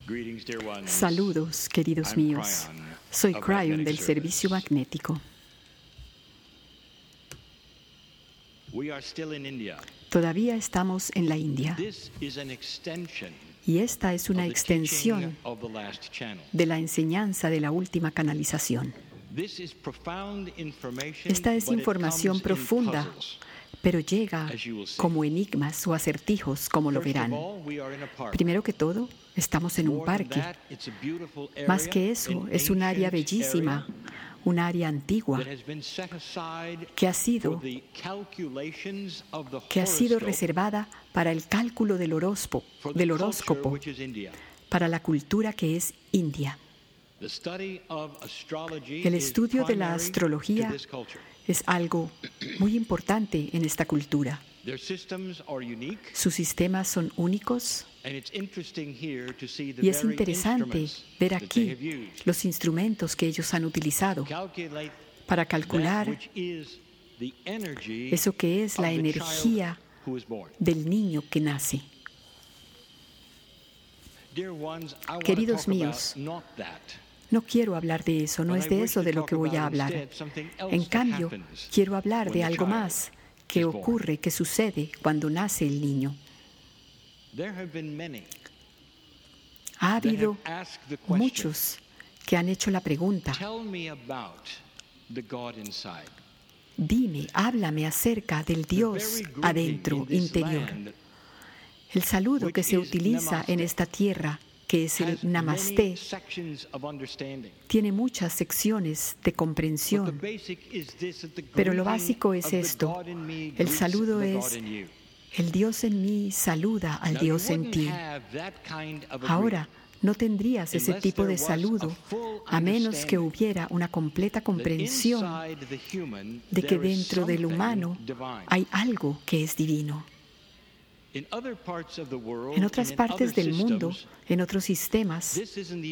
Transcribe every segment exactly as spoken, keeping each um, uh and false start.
Saludos, queridos míos. Soy Cryon del Servicio Magnético. Todavía estamos en la India. Y esta es una extensión de la enseñanza de la última canalización. Esta es información profunda, pero llega como enigmas o acertijos, como lo verán. Primero que todo, estamos en un parque. Más que eso, es un área bellísima, un área antigua que ha sido, que ha sido reservada para el cálculo del horóscopo, del horóscopo, para la cultura que es India. El estudio de la astrología es algo muy importante en esta cultura. Sus sistemas son únicos y es interesante ver aquí los instrumentos que ellos han utilizado para calcular eso que es la energía del niño que nace. Queridos míos, no quiero hablar de eso, no es de eso de lo que voy a hablar. En cambio, quiero hablar de algo más que ocurre, que sucede cuando nace el niño. Ha habido muchos que han hecho la pregunta: dime, háblame acerca del Dios adentro, interior. El saludo que se utiliza en esta tierra, que es el Namaste, tiene muchas secciones de comprensión, pero lo básico es esto. El saludo es: el Dios en mí saluda al Dios en ti. Ahora, no tendrías ese tipo de saludo a menos que hubiera una completa comprensión de que dentro del humano hay algo que es divino. En otras partes del mundo, en otros sistemas,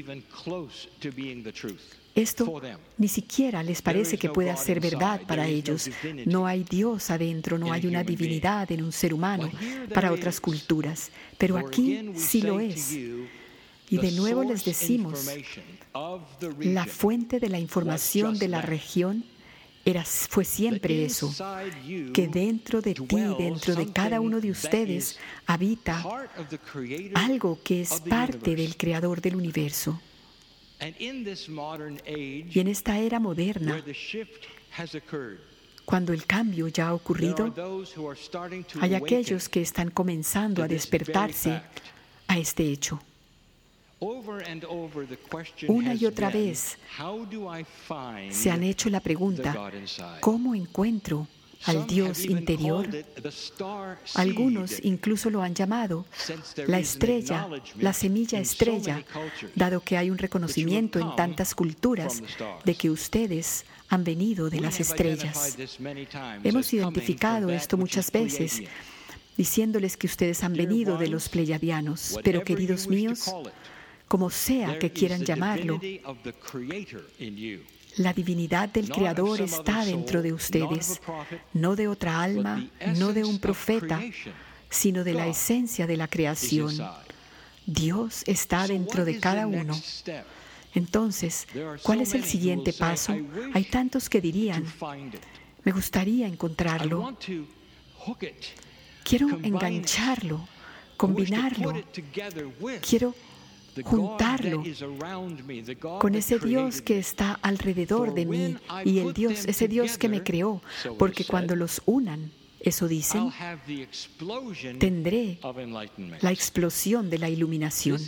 esto ni siquiera les parece que pueda ser verdad para ellos. No hay Dios adentro, no hay una divinidad en un ser humano para otras culturas. Pero aquí sí lo es. Y de nuevo les decimos, la fuente de la información de la región Era, fue siempre eso, que dentro de ti, dentro de cada uno de ustedes, habita algo que es parte del Creador del universo. Y en esta era moderna, cuando el cambio ya ha ocurrido, hay aquellos que están comenzando a despertarse a este hecho. Una y otra vez se han hecho la pregunta: ¿cómo encuentro al Dios interior? Algunos incluso lo han llamado la estrella, la semilla estrella, dado que hay un reconocimiento en tantas culturas de que ustedes han venido de las estrellas. Hemos identificado esto muchas veces, diciéndoles que ustedes han venido de los pleyadianos, pero queridos míos, como sea que quieran llamarlo, la divinidad del Creador está dentro de ustedes, no de otra alma, no de un profeta, sino de la esencia de la creación. Dios está dentro de cada uno. Entonces, ¿cuál es el siguiente paso? Hay tantos que dirían: me gustaría encontrarlo, quiero engancharlo, combinarlo, quiero juntarlo con ese Dios que está alrededor de mí y el Dios, ese Dios que me creó, porque cuando los unan, eso dicen, tendré la explosión de la iluminación.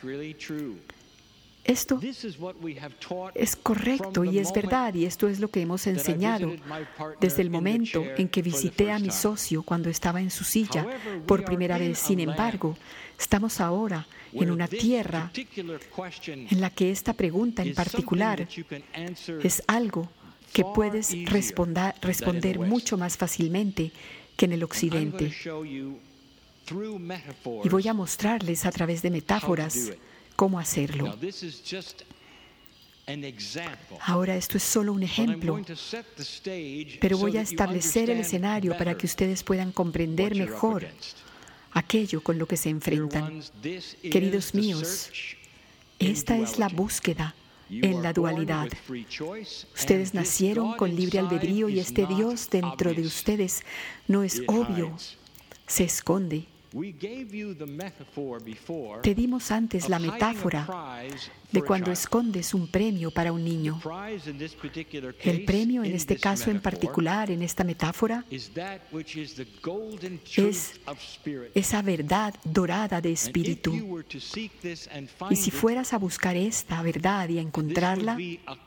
Esto es correcto y es verdad, y esto es lo que hemos enseñado desde el momento en que visité a mi socio cuando estaba en su silla por primera vez. Sin embargo, estamos ahora en una tierra en la que esta pregunta en particular es algo que puedes responder, responder mucho más fácilmente que en el occidente. Y voy a mostrarles a través de metáforas cómo hacerlo. Ahora esto es solo un ejemplo, pero voy a establecer el escenario para que ustedes puedan comprender mejor aquello con lo que se enfrentan. Queridos míos, Esta es la búsqueda en la dualidad. Ustedes nacieron con libre albedrío y este Dios dentro de ustedes no es obvio, se esconde. Te dimos antes la metáfora de cuando escondes un premio para un niño. El premio en este caso en particular, en esta metáfora, es esa verdad dorada de espíritu. Y si fueras a buscar esta verdad y a encontrarla,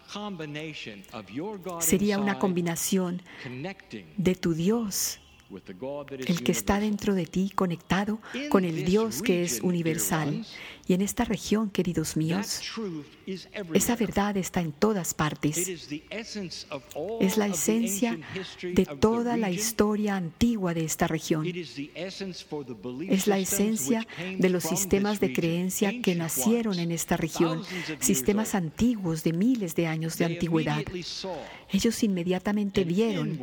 sería una combinación de tu Dios, el que está dentro de ti, conectado con el Dios que es universal. Y en esta región, queridos míos, esa verdad está en todas partes. Es la esencia de toda la historia antigua de esta región. Es la esencia de los sistemas de creencia que nacieron en esta región, sistemas antiguos de miles de años de antigüedad. Ellos inmediatamente vieron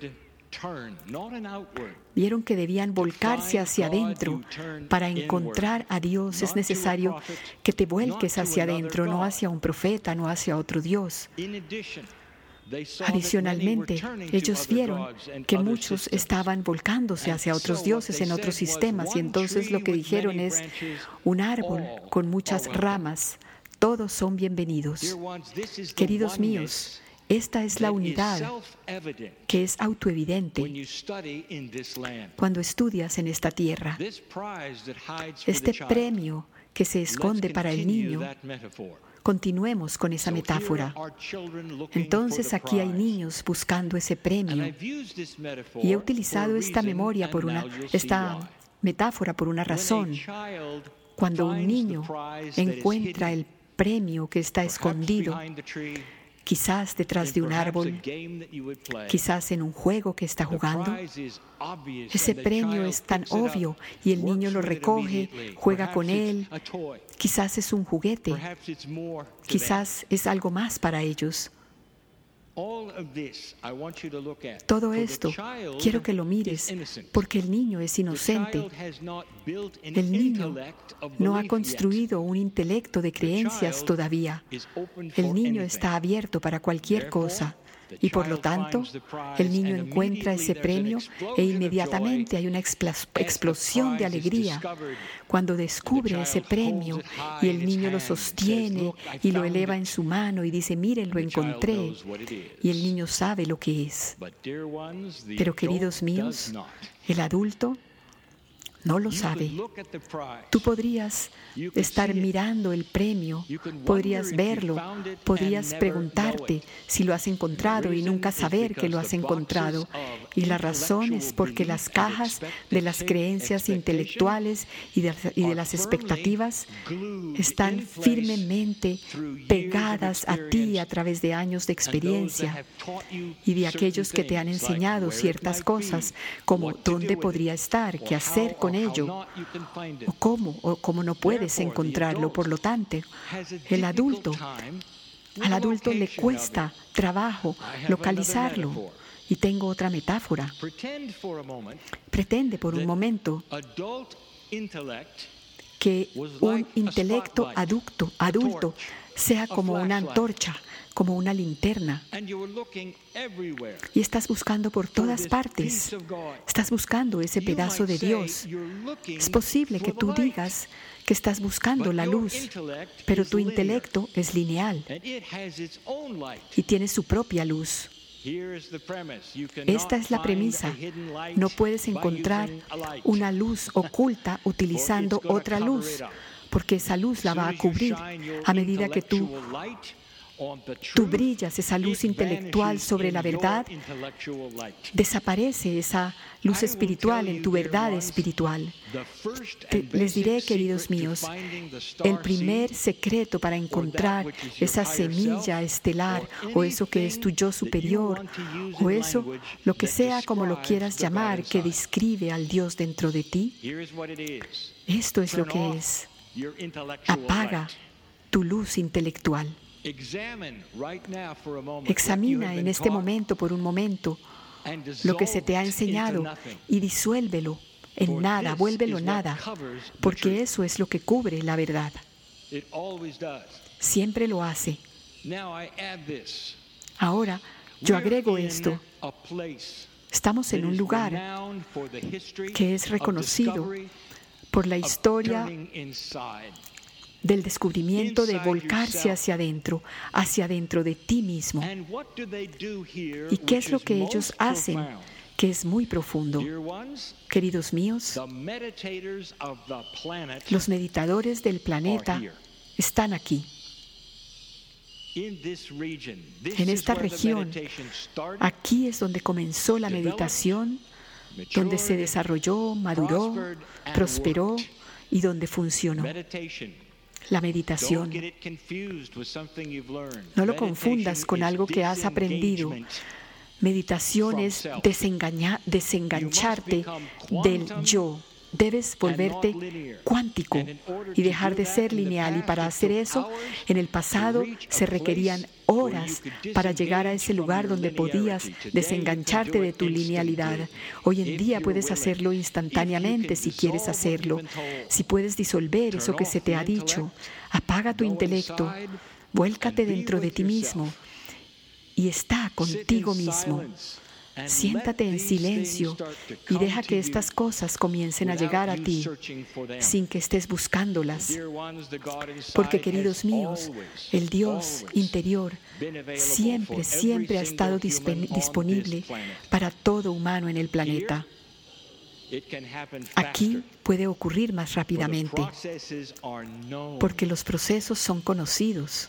Vieron que debían volcarse hacia adentro. Para encontrar a Dios es necesario que te vuelques hacia adentro, no hacia un profeta, no hacia otro Dios. Adicionalmente, ellos vieron que muchos estaban volcándose hacia otros dioses en otros sistemas, y entonces lo que dijeron es: un árbol con muchas ramas, todos son bienvenidos. Queridos míos, esta es la unidad que es autoevidente cuando estudias en esta tierra. Este premio que se esconde para el niño, continuemos con esa metáfora. Entonces aquí hay niños buscando ese premio. Y he utilizado esta memoria por una, esta metáfora por una razón. Cuando un niño encuentra el premio que está escondido, quizás detrás de un árbol, quizás en un juego que está jugando, ese premio es tan obvio y el niño lo recoge, juega con él. Quizás es un juguete, quizás es algo más para ellos. Todo esto quiero que lo mires, porque el niño es inocente. El niño no ha construido un intelecto de creencias todavía. El niño está abierto para cualquier cosa. Y por lo tanto, el niño encuentra ese premio e inmediatamente hay una explosión de alegría cuando descubre ese premio y el niño lo sostiene y lo eleva en su mano y dice: miren, lo encontré. Y el niño sabe lo que es. Pero, queridos míos, el adulto no lo sabe. Tú podrías estar mirando el premio, podrías verlo, podrías preguntarte si lo has encontrado y nunca saber que lo has encontrado. Y la razón es porque las cajas de las creencias intelectuales y de, y de las expectativas están firmemente pegadas a ti a través de años de experiencia y de aquellos que te han enseñado ciertas cosas, como dónde podría estar, qué hacer con ello, o cómo, o cómo no puedes encontrarlo. Por lo tanto, el adulto, al adulto le cuesta trabajo localizarlo. Y tengo otra metáfora. Pretende por un momento que un intelecto adulto, adulto sea como una antorcha, como una linterna. Y estás buscando por todas partes. Estás buscando ese pedazo de Dios. Es posible que tú digas que estás buscando la luz, pero tu intelecto es lineal y tiene su propia luz. Esta es la premisa. No puedes encontrar una luz oculta utilizando otra luz, porque esa luz la va a cubrir a medida que tú Tú brillas esa luz intelectual sobre la verdad, desaparece esa luz espiritual en tu verdad espiritual. Te, les diré, queridos míos, el primer secreto para encontrar esa semilla estelar o eso que es tu yo superior o eso, lo que sea como lo quieras llamar, que describe al Dios dentro de ti, esto es lo que es. Apaga tu luz intelectual. Examina en este momento por un momento lo que se te ha enseñado y disuélvelo en nada, vuélvelo nada, porque eso es lo que cubre la verdad. Siempre lo hace. Ahora, yo agrego esto. Estamos en un lugar que es reconocido por la historia del descubrimiento de volcarse hacia adentro, hacia adentro de ti mismo. ¿Y qué es lo que ellos hacen? Que es muy profundo. Queridos míos, los meditadores del planeta están aquí. En esta región, aquí es donde comenzó la meditación, donde se desarrolló, maduró, prosperó y donde funcionó. La meditación. No lo confundas con algo que has aprendido. Meditación es desengañar, desengancharte del yo. Debes volverte cuántico y dejar de ser lineal. Y para hacer eso, en el pasado se requerían horas para llegar a ese lugar donde podías desengancharte de tu linealidad. Hoy en día puedes hacerlo instantáneamente si quieres hacerlo. Si puedes disolver eso que se te ha dicho, apaga tu intelecto, vuélcate dentro de ti mismo y está contigo mismo. Siéntate en silencio y deja que estas cosas comiencen a llegar a ti sin que estés buscándolas. Porque, queridos míos, el Dios interior siempre, siempre ha estado disponible para todo humano en el planeta. Aquí puede ocurrir más rápidamente porque los procesos son conocidos.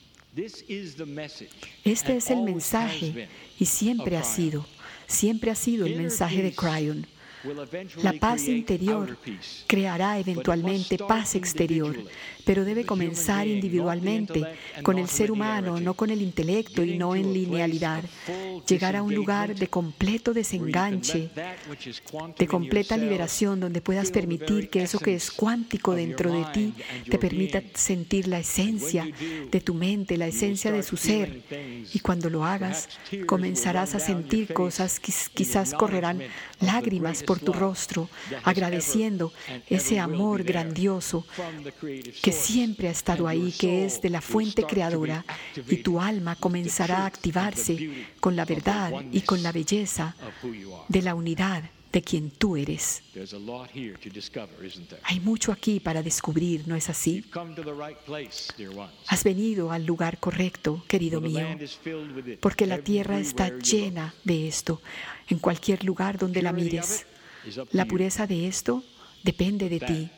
Este es el mensaje y siempre ha sido, siempre ha sido el mensaje de Kryon. La paz interior creará eventualmente paz exterior, pero debe comenzar individualmente, con el ser humano, no con el intelecto y no en linealidad. Llegar a un lugar de completo desenganche, de completa liberación, donde puedas permitir que eso que es cuántico dentro de ti te permita sentir la esencia de tu mente, la esencia de su ser. Y cuando lo hagas, comenzarás a sentir cosas, quizás correrán lágrimas por tu rostro, agradeciendo ese amor grandioso que siempre ha estado ahí, que es de la fuente creadora, y tu alma comenzará a activarse con la verdad y con la belleza de la unidad de quien tú eres. Hay mucho aquí para descubrir, ¿no es así? Has venido al lugar correcto, querido mío, porque la tierra está llena de esto, en cualquier lugar donde la mires. La pureza de esto depende de ti,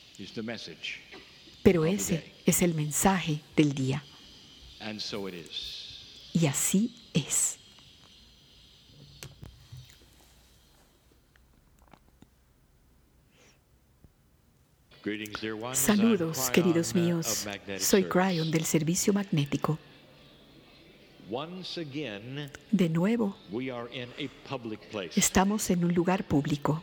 pero ese es el mensaje del día. Y así es. Saludos, queridos míos. Soy Kryon del Servicio Magnético. De nuevo, estamos en un lugar público.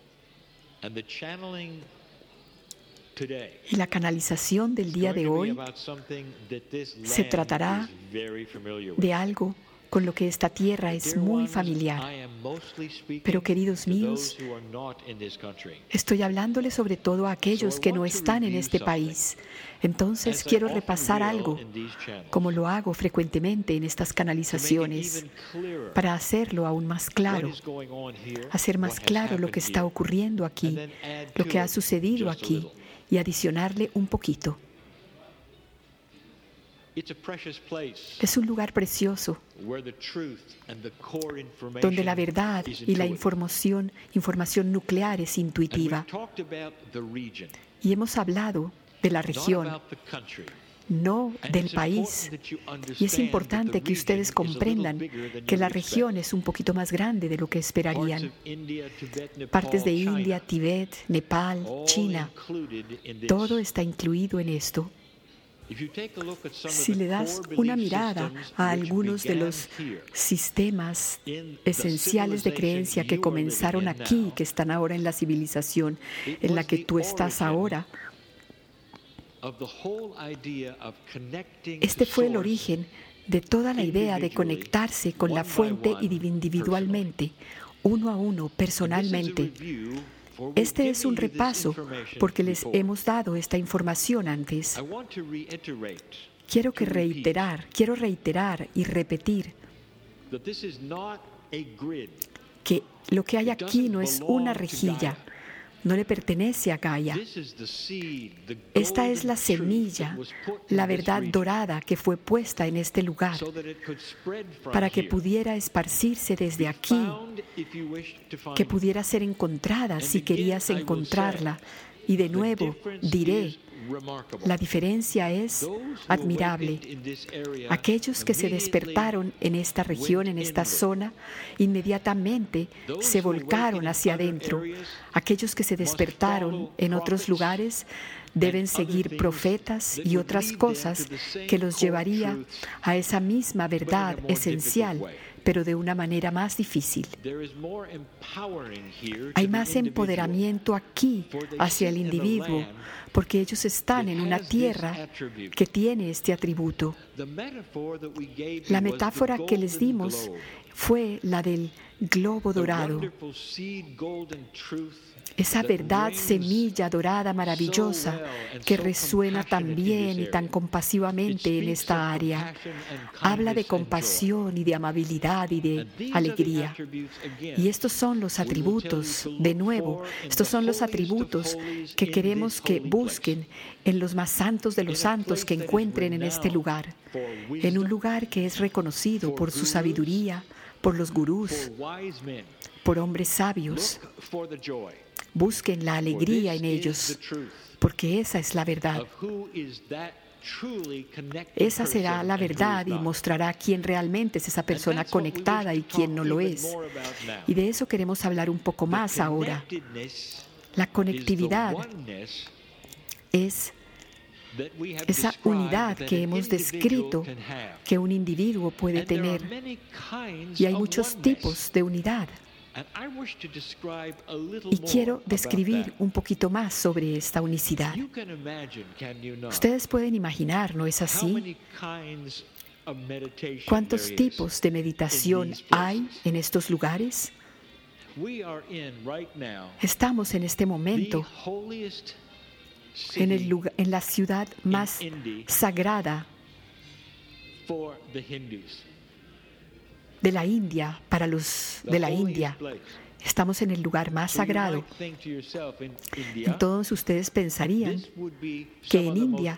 Y la canalización del día de hoy se tratará de algo con lo que esta tierra es muy familiar. Pero, queridos míos, estoy hablándole sobre todo a aquellos que no están en este país. Entonces quiero repasar algo, como lo hago frecuentemente en estas canalizaciones, para hacerlo aún más claro, hacer más claro lo que está ocurriendo aquí, lo que ha sucedido aquí, y adicionarle un poquito. Es un lugar precioso, donde la verdad y la información, información nuclear es intuitiva. Y hemos hablado de la región, no del país. Y es importante que ustedes comprendan que la región es un poquito más grande de lo que esperarían. Partes de India, Tibet, Nepal, China, todo está incluido en esto. Si le das una mirada a algunos de los sistemas esenciales de creencia que comenzaron aquí y que están ahora en la civilización en la que tú estás ahora, este fue el origen de toda la idea de conectarse con la fuente individualmente, uno a uno, personalmente. Este es un repaso porque les hemos dado esta información antes. Quiero que reiterar, quiero reiterar y repetir que lo que hay aquí no es una rejilla, no le pertenece a Gaia. Esta es la semilla, la verdad dorada que fue puesta en este lugar para que pudiera esparcirse desde aquí, que pudiera ser encontrada si querías encontrarla. Y de nuevo diré, la diferencia es admirable. Aquellos que se despertaron en esta región, en esta zona, inmediatamente se volcaron hacia adentro. Aquellos que se despertaron en otros lugares deben seguir profetas y otras cosas que los llevaría a esa misma verdad esencial, pero de una manera más difícil. Hay más empoderamiento aquí hacia el individuo, porque ellos están en una tierra que tiene este atributo. La metáfora que les dimos fue la del globo dorado. Esa verdad, semilla dorada maravillosa que resuena tan bien y tan compasivamente en esta área. Habla de compasión y de amabilidad y de alegría. Y estos son los atributos, de nuevo, estos son los atributos que queremos que busquen en los más santos de los santos que encuentren en este lugar. En un lugar que es reconocido por su sabiduría, por los gurús, por hombres sabios. Busquen la alegría en ellos, porque esa es la verdad. Esa será la verdad y mostrará quién realmente es esa persona conectada y quién no lo es. Y de eso queremos hablar un poco más ahora. La conectividad es esa unidad que hemos descrito que un individuo puede tener. Y hay muchos tipos de unidad. Y quiero describir un poquito más sobre esta unicidad. Ustedes pueden imaginar, ¿no es así? ¿Cuántos tipos de meditación hay en estos lugares? Estamos en este momento en, el lugar, en la ciudad más sagrada de la India, para los de la India. Estamos en el lugar más sagrado. Entonces ustedes pensarían que en India,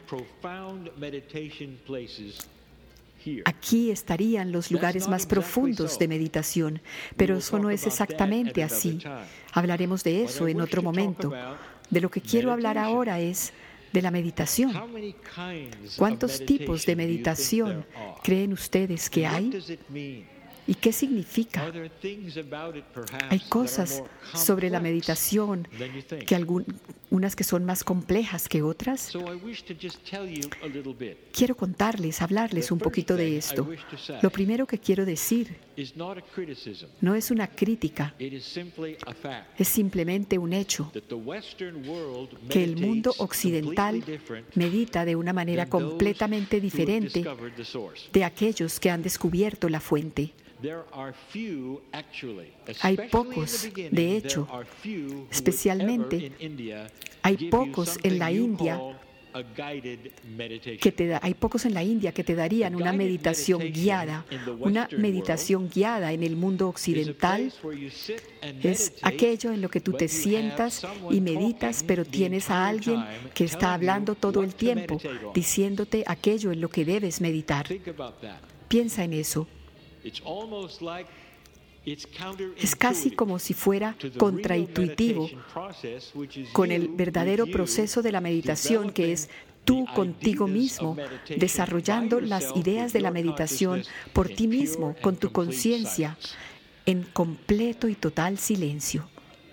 aquí estarían los lugares más profundos de meditación, pero eso no es exactamente así. Hablaremos de eso en otro momento. De lo que quiero hablar ahora es de la meditación. ¿Cuántos tipos de meditación creen ustedes que hay? ¿Y qué significa? Hay cosas sobre la meditación, que algún, unas que son más complejas que otras. Quiero contarles, hablarles un poquito de esto. Lo primero que quiero decir no es una crítica, es simplemente un hecho, que el mundo occidental medita de una manera completamente diferente de aquellos que han descubierto la fuente. Hay pocos, de hecho, especialmente hay pocos en la India que te da, hay pocos en la India que te darían una meditación guiada. Una meditación guiada en el mundo occidental es aquello en lo que tú te sientas y meditas, pero tienes a alguien que está hablando todo el tiempo, diciéndote aquello en lo que debes meditar. Piensa en eso. Es casi como si fuera contraintuitivo con el verdadero proceso de la meditación, que es tú contigo mismo, desarrollando las ideas de la meditación por ti mismo, con tu conciencia, en completo y total silencio.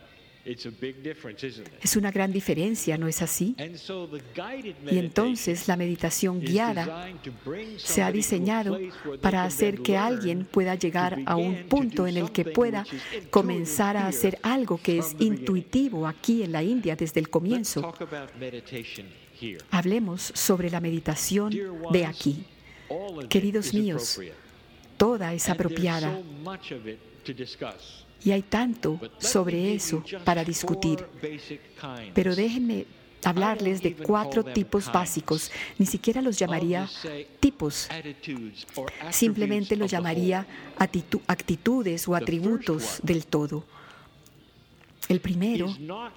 Es una gran diferencia, ¿no es así? Y entonces la meditación guiada se ha diseñado para hacer que alguien pueda llegar a un punto en el que pueda comenzar a hacer algo que es intuitivo aquí en la India desde el comienzo. Hablemos sobre la meditación de aquí. Queridos míos, toda es apropiada. Y hay tanto sobre eso para discutir. Pero déjenme hablarles de cuatro tipos básicos. Ni siquiera los llamaría tipos. Simplemente los llamaría atitu- actitudes o atributos del todo. El primero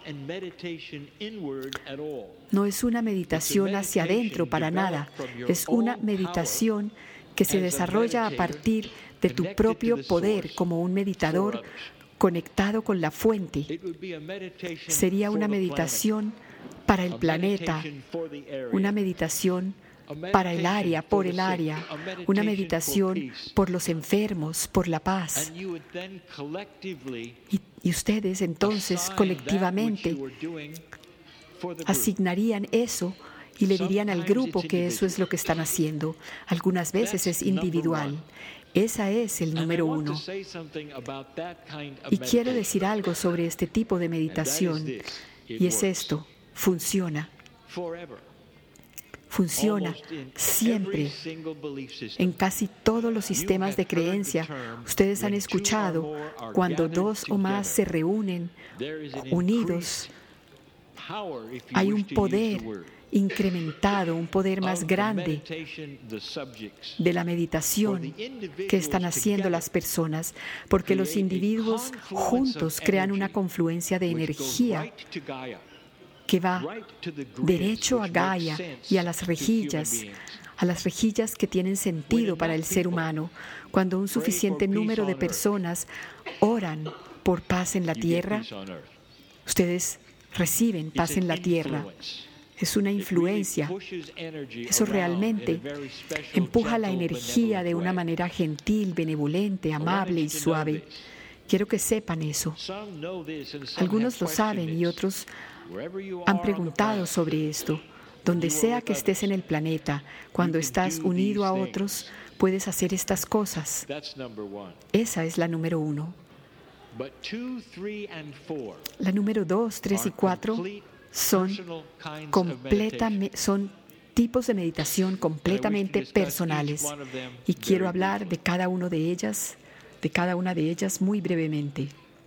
no es una meditación hacia adentro para nada. Es una meditación que se desarrolla a partir de tu propio poder como un meditador conectado con la fuente. Sería una meditación para el planeta, una meditación para el área, por el área, una meditación por los enfermos, por la paz. Y, y ustedes entonces colectivamente asignarían eso y le dirían al grupo que eso es lo que están haciendo. Algunas veces es individual. Esa es el número uno. Y quiero decir algo sobre este tipo de meditación, y es esto: funciona. Funciona siempre en casi todos los sistemas de creencia. Ustedes han escuchado cuando dos o más se reúnen unidos, hay un poder incrementado, un poder más grande de la meditación que están haciendo las personas, porque los individuos juntos crean una confluencia de energía que va derecho a Gaia y a las rejillas, a las rejillas que tienen sentido para el ser humano. Cuando un suficiente número de personas oran por paz en la tierra, ustedes reciben paz en la tierra. Es una influencia. Eso realmente empuja la energía de una manera gentil, benevolente, amable y suave. Quiero que sepan eso. Algunos lo saben y otros han preguntado sobre esto. Donde sea que estés en el planeta, cuando estás unido a otros, puedes hacer estas cosas. Esa es la número uno. La número dos, tres y cuatro son, completamente, son tipos de meditación completamente personales. Y quiero hablar de cada uno de ellas, de cada una de ellas muy brevemente.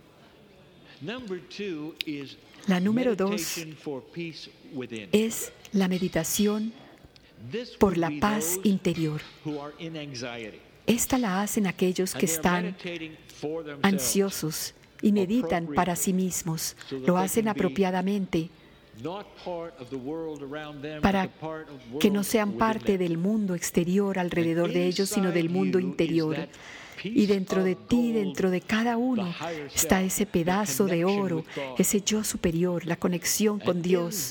La número dos es la meditación por la paz interior. Esta la hacen aquellos que están ansiosos y meditan para sí mismos. Lo hacen apropiadamente para que no sean parte del mundo exterior alrededor de ellos, sino del mundo interior. Y dentro de ti, dentro de cada uno, está ese pedazo de oro, ese yo superior, la conexión con Dios.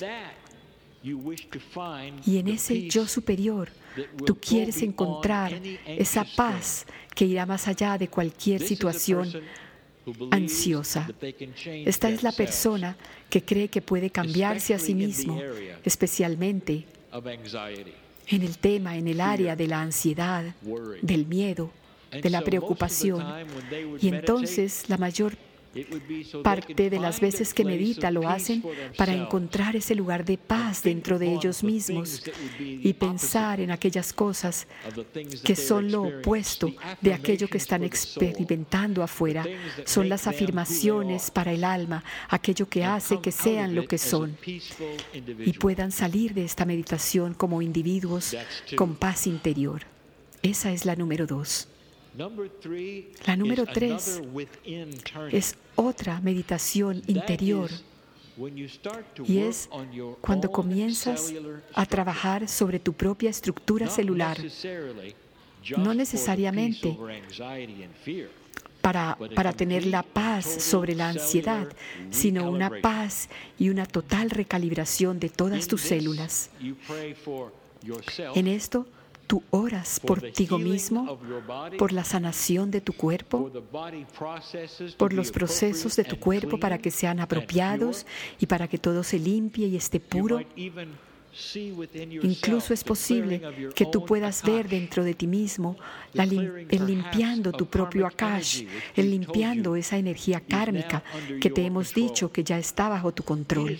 Y en ese yo superior, tú quieres encontrar esa paz que irá más allá de cualquier situación ansiosa. Esta es la persona que cree que puede cambiarse a sí mismo, especialmente en el tema, en el área de la ansiedad, del miedo, de la preocupación. Y entonces la mayor parte de las veces que medita lo hacen para encontrar ese lugar de paz dentro de ellos mismos y pensar en aquellas cosas que son lo opuesto de aquello que están experimentando afuera. Son las afirmaciones para el alma, aquello que hace que sean lo que son y puedan salir de esta meditación como individuos con paz interior. Esa es la número dos. La número tres es otra meditación interior y es cuando comienzas a trabajar sobre tu propia estructura celular, no necesariamente para, para tener la paz sobre la ansiedad, sino una paz y una total recalibración de todas tus células. En esto, tú oras por ti mismo, por la sanación de tu cuerpo, por los procesos de tu cuerpo para que sean apropiados y para que todo se limpie y esté puro. Incluso es posible que tú puedas ver dentro de ti mismo la lim- el limpiando tu propio Akash, el limpiando esa energía kármica que te hemos dicho que ya está bajo tu control.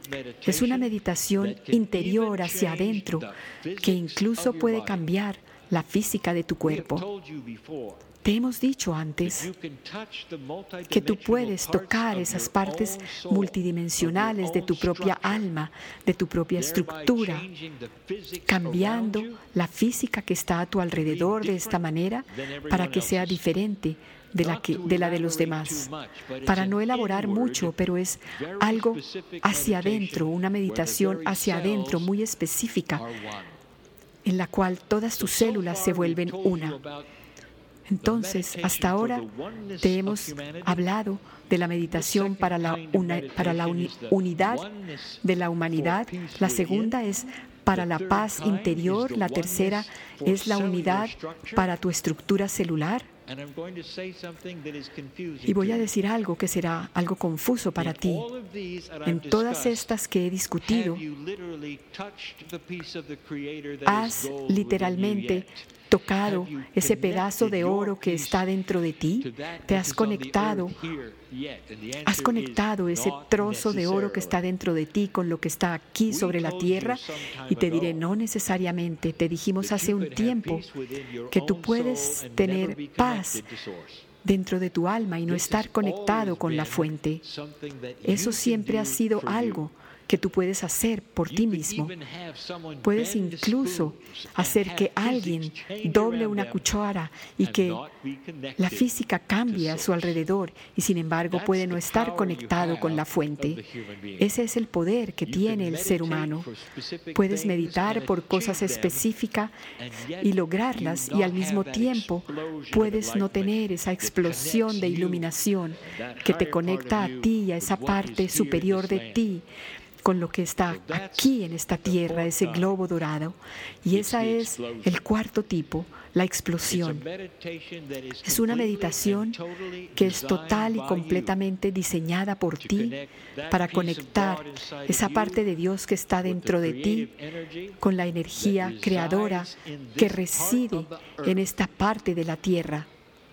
Es una meditación interior hacia adentro que incluso puede cambiar la física de tu cuerpo. Te hemos dicho antes que tú puedes tocar esas partes multidimensionales de tu propia alma, de tu propia estructura, cambiando la física que está a tu alrededor de esta manera para que sea diferente de la, que, de la de los demás. Para no elaborar mucho, pero es algo hacia adentro, una meditación hacia adentro muy específica, en la cual todas tus células se vuelven una. Entonces, hasta ahora te hemos hablado de la meditación para la, una, para la uni, unidad de la humanidad. La segunda es para la paz interior. La tercera es la unidad para tu estructura celular. Y voy a decir algo que será algo confuso para ti. En todas estas que he discutido, has literalmente tocado ese pedazo de oro que está dentro de ti, te has conectado, has conectado ese trozo de oro que está dentro de ti con lo que está aquí sobre la tierra, y te diré, no necesariamente. Te dijimos hace un tiempo que tú puedes tener paz dentro de tu alma y no estar conectado con la fuente. Eso siempre ha sido algo que tú puedes hacer por ti mismo. Puedes incluso hacer que alguien doble una cuchara y que la física cambie a su alrededor, y sin embargo puede no estar conectado con la fuente. Ese es el poder que tiene el ser humano. Puedes meditar por cosas específicas y lograrlas, y al mismo tiempo puedes no tener esa explosión de iluminación que te conecta a ti y a esa parte superior de ti con lo que está aquí en esta tierra, ese globo dorado. Y esa es el cuarto tipo, la explosión. Es una meditación que es total y completamente diseñada por ti para conectar esa parte de Dios que está dentro de ti con la energía creadora que reside en esta parte de la tierra.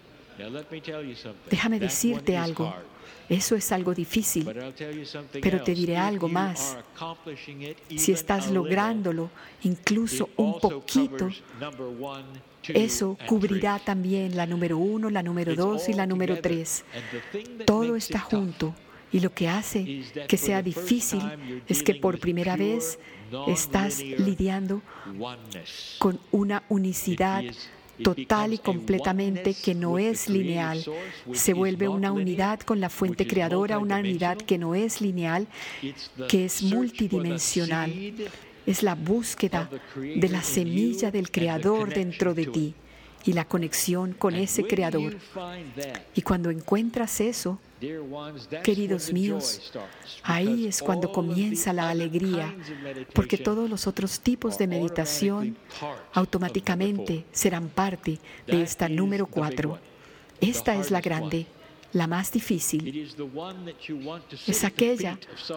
Déjame decirte algo. Eso es algo difícil, pero te diré algo más. Si estás lográndolo incluso un poquito, eso cubrirá también la número uno, la número dos y la número tres. Todo está junto, y lo que hace que sea difícil es que por primera vez estás lidiando con una unicidad total y completamente que no es lineal. Se vuelve una unidad con la fuente creadora, una unidad que no es lineal, que es multidimensional. Es la búsqueda de la semilla del Creador dentro de ti y la conexión con ese Creador. Y cuando encuentras eso, queridos míos, ahí es cuando comienza la alegría, porque todos los otros tipos de meditación automáticamente serán parte de esta número cuatro. Esta es la grande, la más difícil. Es aquella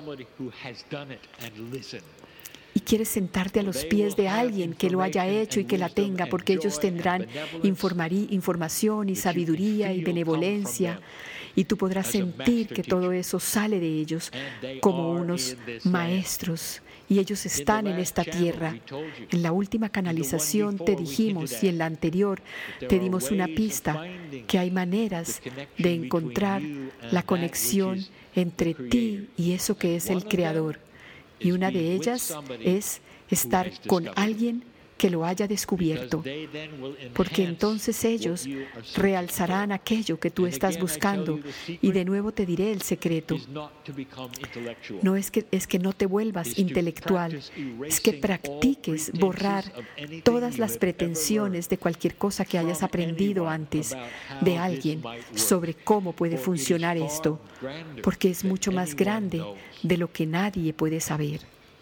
y quieres sentarte a los pies de alguien que lo haya hecho y que la tenga, porque ellos tendrán información y sabiduría y benevolencia, y tú podrás sentir que todo eso sale de ellos como unos maestros, y ellos están en esta tierra. En la última canalización te dijimos, y en la anterior te dimos una pista, que hay maneras de encontrar la conexión entre ti y eso que es el Creador. Y una de ellas es estar con alguien que lo haya descubierto, porque entonces ellos realzarán aquello que tú estás buscando. Y de nuevo te diré el secreto. No es que, es que no te vuelvas intelectual, es que practiques borrar todas las pretensiones de cualquier cosa que hayas aprendido antes de alguien sobre cómo puede funcionar esto, porque es mucho más grande de lo que nadie puede saber.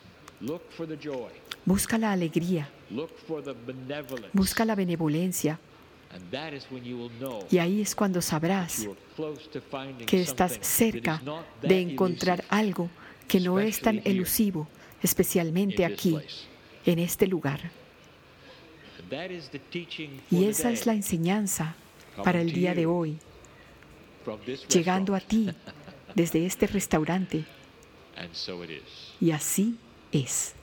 Busca la alegría, busca la benevolencia, y ahí es cuando sabrás que estás cerca de encontrar algo que no es tan elusivo, especialmente aquí, en este lugar. Y esa es la enseñanza para el día de hoy, llegando a ti desde este restaurante. Y así es.